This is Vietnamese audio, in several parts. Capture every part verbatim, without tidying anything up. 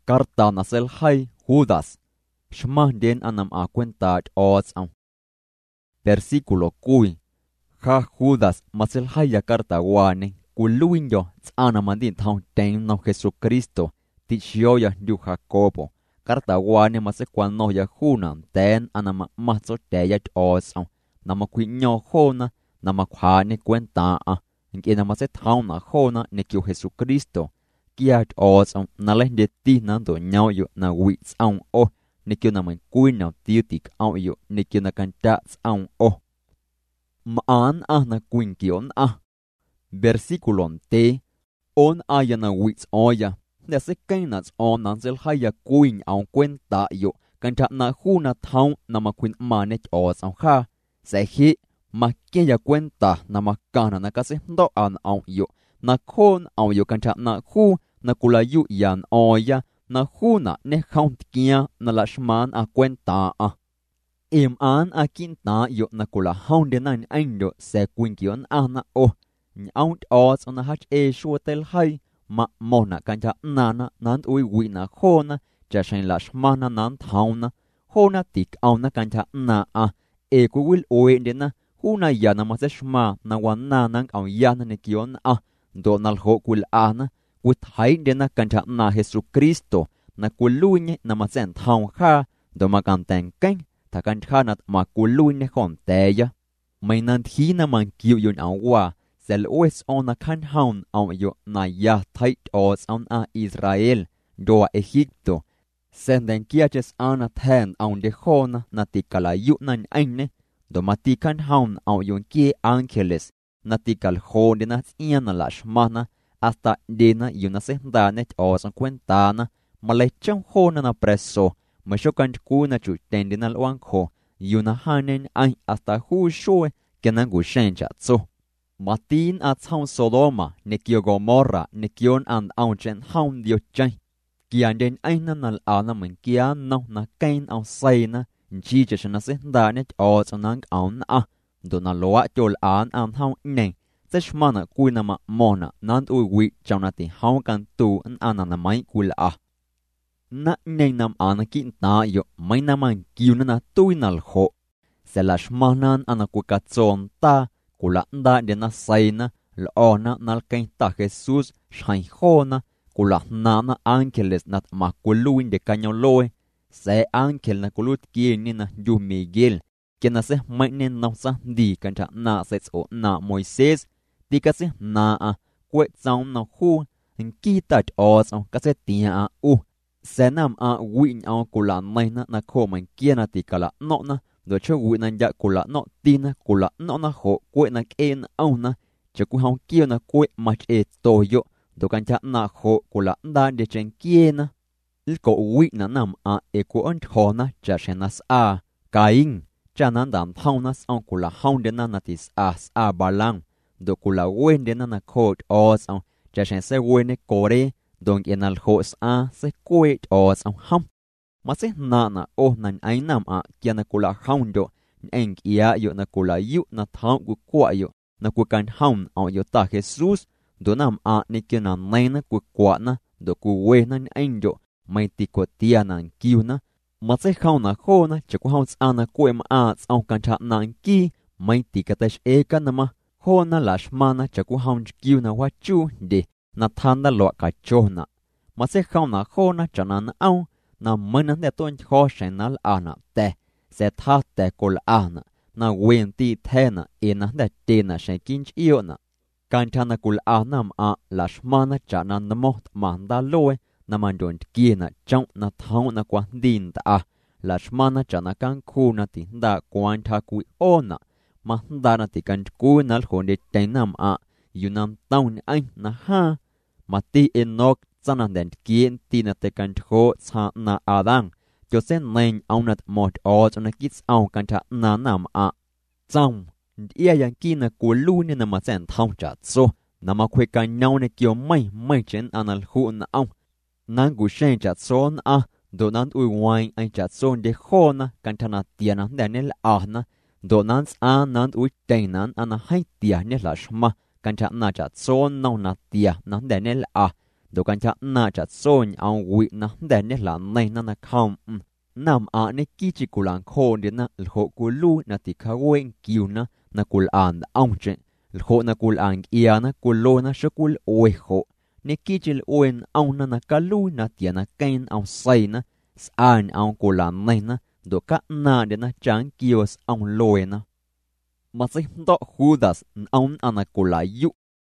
Carta nasel hay Judas. Shma den anam a cuenta os am. Versículo cui. Ha Judas masel hay ya carta guane. Kuluin yo tsana mandin thong ten no Jesucristo. Tichio ya du Jacobo. Carta guane mase kwano ya hunam ten anama maso te ya os am. Nama kwinyo hona. Nama kwa ne cuenta a. Nke nama se thong na hona ne kyo Jesucristo. Kia os am na le de ti nan do nhau yo na wits am o. Ne kyo na man kuin na tiutik am yo. Ne kyo na kantats am o. Maan a na kuin kion a. Versículo te. On aya na wits oya. De se kainats on nan sel haya kuin am cuenta yo. Kanta na huna thong na ma kuin manet os am ha. Se hi. Ma kia cuenta na makana na kasi do an am yo. Na kon am yo kanta na hu. Na kula yu yan oya. Na hu na ne count kia na lashman a cuenta a. Im an a kinta yo na kula hound nan aindo se kwinkion ana o. Out os on a hatch e shuotel hai. Ma mona kanta nana nan ui wina hona. Jashin lashmana nan tauna. Hona tik auna kanta na a. E ku will oe dena. Huna yana maseshma na wana nang au yana ne kion a. Donal ho kul ana. With hai dena kanta na Jesucristo. Na kuluinye na masen taun ha. Do makanten keng. Takan kanat makuluinye konteya. May nanthi na man kiyo yun awa. Sel oes on na kan haun au yo na ya tait os on a Israel. Do a Egipto. Senden kiaches ana ten aun de hona na tikala yu nan aine. Do matikan haun au yon kie angeles. Na tikal ho de na iana lashmana. Hasta dena yuna se danet os on cuentana. Malechang ho na na preso. Mashokan kuna chu tendinal wanko. Yuna hanen ay hasta hu shoe. Kenangu shenja tso. Matin at haun Sodoma. Nekio Gomorra. Nekion and aunchen haun dio chay. Kian den aina nal ana man kian no na kain au sayna. Jesus na se danet os on ang aun a. Do na loa chol an an haun neng. Seshmana kuina ma mona. Nan ui wi chaunati haun kan tu an anana may kula a. Na neng nam ana kinta yo may naman kiyo na na tuy nalho. Selashmanan ana kukatson ta. Kulanda de na sayna. Loona nalkain ta Jesus. Shayhona. Kulahna na angeles nat makuluin de kanyoloe. Se angel na kulut kieni na yu Miguel. Kena se mainen na sa di kanta na sets o na Moises. Di kasi na a. Kwet zaun na hu. Nkitat os o kasi tia a u. Senam a win a kula may na na ko man kiena ti kala no na. Do cho win na ya kula no tina kula no na ho kwet na kien au na. Cho ku hao kio na kwet mach e toyo. Do kanta na ho kula da de chen kiena. Ilko win na nam a e ku on hona jashenas a. Kain. Chanan dam haunas ang kula haun de na natis as a balang. Do kula wen de na na kot os ang jashen se wene kore. Dong enal hos a se kwet os ang ham. Mase na na oh nan ay nam a kia na kula haun do. Eng iya yo na kula yu na taun ku kwa yo. Na kukan haun ang yo ta Jesus. Do nam a ni kia na nay na ku kwa na. Do ku we na ang do. May tiko tia na kiyo na. Mase haun na ho na. Chaku haun sa na kwe ma a ang kanta na ki. May tikatesh eka na ma. Ho na lashmana chaku haun kiyo na wachu de. Na thanda lo ka chona. Mase haun na ho na chanan au. Na manan de ton ho shenal ana te. Se tha te kol ana. Na wen ti te na. Ena de te na shen kinch iyo na. Kanta na kul anam a lashmana chanan na moht manda loe. Na mandon kie na chong na thong na kwa din ta a. Lashmana chana kan ku na ti da kwan ta kui ona. Mahda na ti kan ku na lhonde tenam a. Yunam taun ay na ha. Mati enok zanan den kien ti na te kan ho sa na adang. Yo sen len au nat mot o na kits au kan ta na nam a. Zang. Ia yang ki na ku lu ni na ma sen thong cha so. Na ma kwe kan nhau ne kyo may may chen anal hu na au. Nan gu shen cha son a. Do nan ui wine ay cha son de ho na kan ta na tia na danel a na. Do nan a nan ui ten nan ana hai tia ne la shma. Kan cha na cha son nao na tia na danel a. do kan cha na cha son ang wi na de ne la nei na na kham nam a ne ki chi kulan kho de na ho kulu na ti kha wen kiu na na kul an ang che ho na kul ang ia na kulo na shkul oi ho ne ki chil oen ang na na kalu na ti na kain ang sai na san ang kulan nei na do ka na de na chang kios ang loe na ma sai do Judas ang anakulayu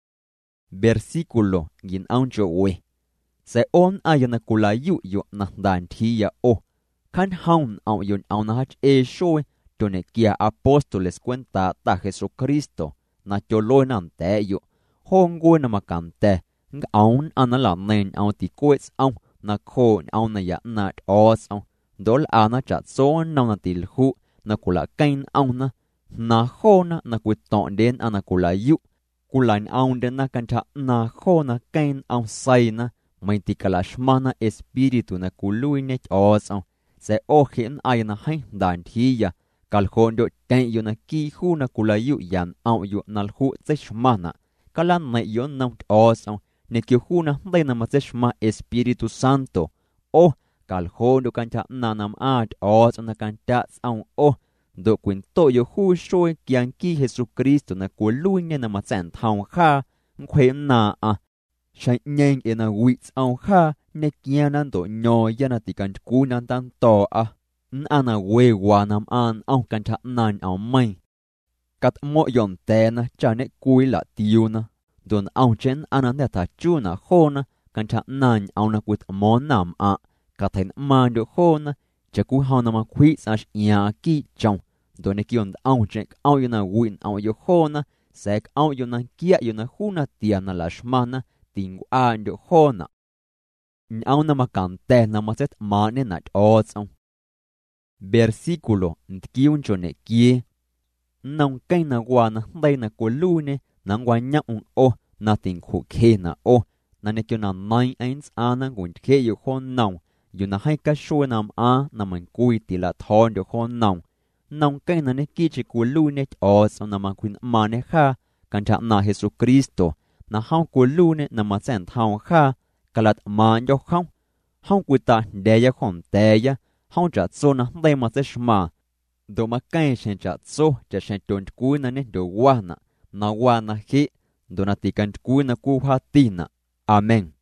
versículo gin ang jo we se on ayana kulayu yo na dan thia o kan haun au yon au na hach e shoe to ne kia apóstoles cuenta ta Jesucristo na cholo nan te yo hongo na makante ng aun anala nen au ti quets au na kho au na ya na os au dol ana chat son na til hu na kula kain au na na kho na na kwiton den anakulayu kulan aun den na kanta na kho na kain au sai na mai ti kalashmana espiritu na kuluine os au se ohin ayana hai dan thia kalhon do ten yo na ki hu na kulayu yan au yo nal hu tsmana kalan na yo na os au ne ki hu na dai na ma tsma espiritu santo o kalhon do kanta nanam at os na kanta au o do kwento yo hu shoi kian ki Jesucristo na kuluine na ma tsan thau kha khwen na a shai nyeng ena wits au kha ne kianan to nyo yana ti kan ku nan tan to a ana we wa nam an au kan tha nan au mai kat mo yon te na cha ne kui la tiu na don au chen ana ne ta chu na ho na kan tha nan au na kut mo nam a ka then man do ho na cha ku ha na ma khui sa ya ki chong don ne kion au chen au yana win au yo ho na sek au yo na kia yo na hu na tia na la shmana ting an do ho na au na makante na maset mane na os versículo nkiun chone kie nong kai na wa na dai na kolune nang wa nya un o na ting khu khe na o na ne kyo na nine eins ana gun khe yo hon nong yo na hai ka sho nam a na man kui ti la thon do hon nong nong kai na ne ki chi kolune os na ma kuin mane kha kan tha na Jesucristo na hau kolune na ma chen thau kha kalat man yo không hong kuta de ya khon te ya hong cha so na de ma se shma do ma kai shen cha so cha shen ton ku na ne do wa na na wa na hi do na ti kan ku na ku ha ti na amen.